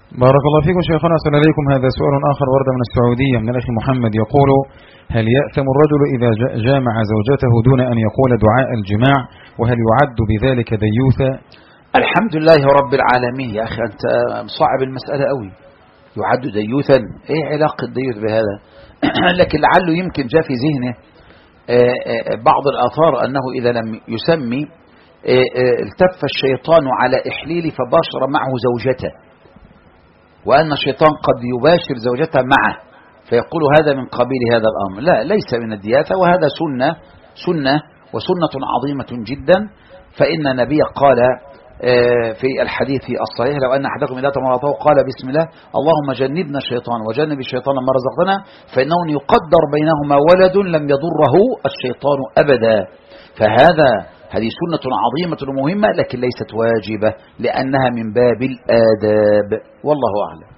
بارك الله فيكم شيخنا، أحسن إليكم. هذا سؤال آخر ورد من السعودية من الأخ محمد، يقول: هل يأثم الرجل إذا جامع زوجته دون أن يقول دعاء الجماع، وهل يعد بذلك ديوثا؟ الحمد لله رب العالمين. يا أخي أنت مصعب المسألة قوي. يعد ديوثا؟ إيه علاقة ديوث بهذا؟ لكن لعله يمكن جاء في ذهنه بعض الآثار أنه إذا لم يسمي التف الشيطان على إحليل فباشر معه زوجته، وأن الشيطان قد يباشر زوجته معه، فيقول هذا من قبيل هذا الأمر. لا، ليس من الدياثة، وهذا سنة وسنة عظيمة جدا. فإن النبي قال في الحديث الصحيح: لو أن أحدكم إذا تمرضه قال بسم الله اللهم جنبنا الشيطان وجنب الشيطان ما رزقتنا، فإنه يقدر بينهما ولد لم يضره الشيطان أبدا. هذه سنة عظيمة ومهمة، لكن ليست واجبة لأنها من باب الآداب، والله أعلم.